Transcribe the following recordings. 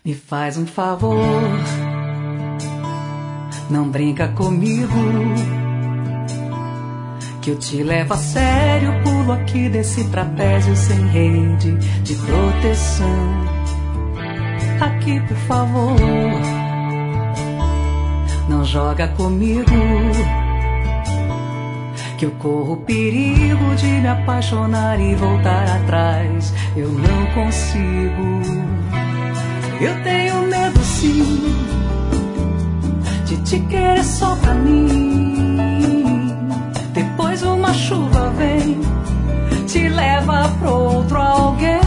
Me faz um favor, não brinca comigo, que eu te levo a sério. Pulo aqui desse trapézio sem rede de proteção. Aqui, por favor, não joga comigo, que eu corro o perigo de me apaixonar e voltar atrás. Eu não consigo. Eu tenho medo sim de te querer só pra mim. Depois uma chuva vem, te leva pro outro alguém.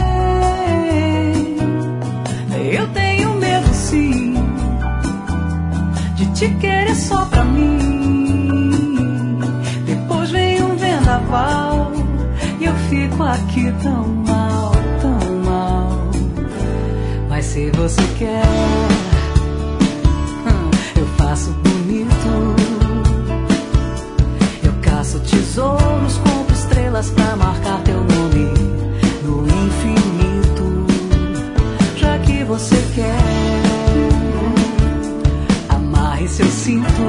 Eu tenho medo sim de te querer só pra mim. Depois vem um vendaval e eu fico aqui tão mal, tão mal. Mas se você quer, eu faço bonito. Eu caço tesouros, compro estrelas pra marcar teu nome no infinito. Já que você quer, amarre seu cinto.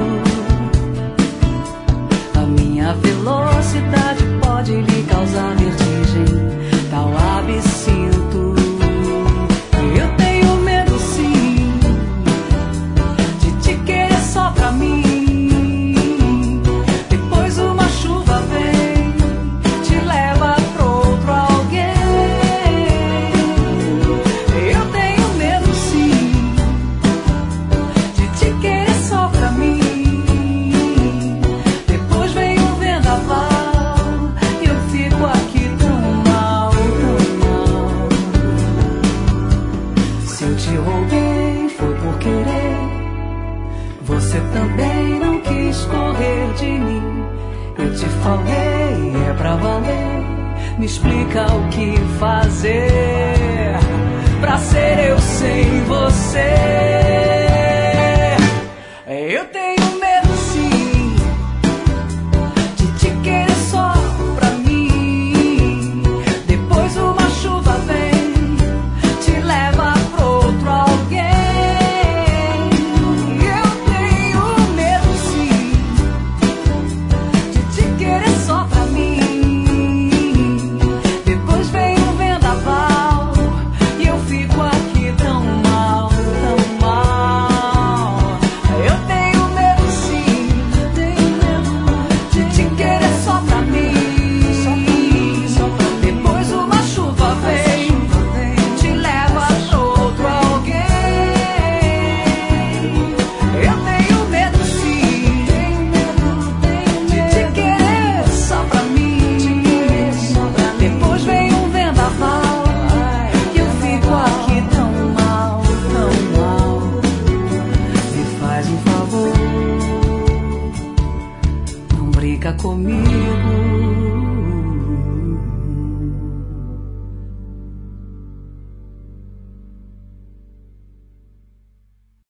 A minha velocidade pode lhe causar vertigem, tal absinto. Eu tenho medo sim de te querer só pra mim. Depois uma chuva vem, te leva pro outro alguém. Eu tenho medo sim de te querer só pra mim. Depois vem um vendaval e eu fico aqui tão mal, tão mal. Se eu te roubei foi por querer, você também não quis correr de mim. Eu te falei, é pra valer. Me explica o que fazer pra ser eu sem você.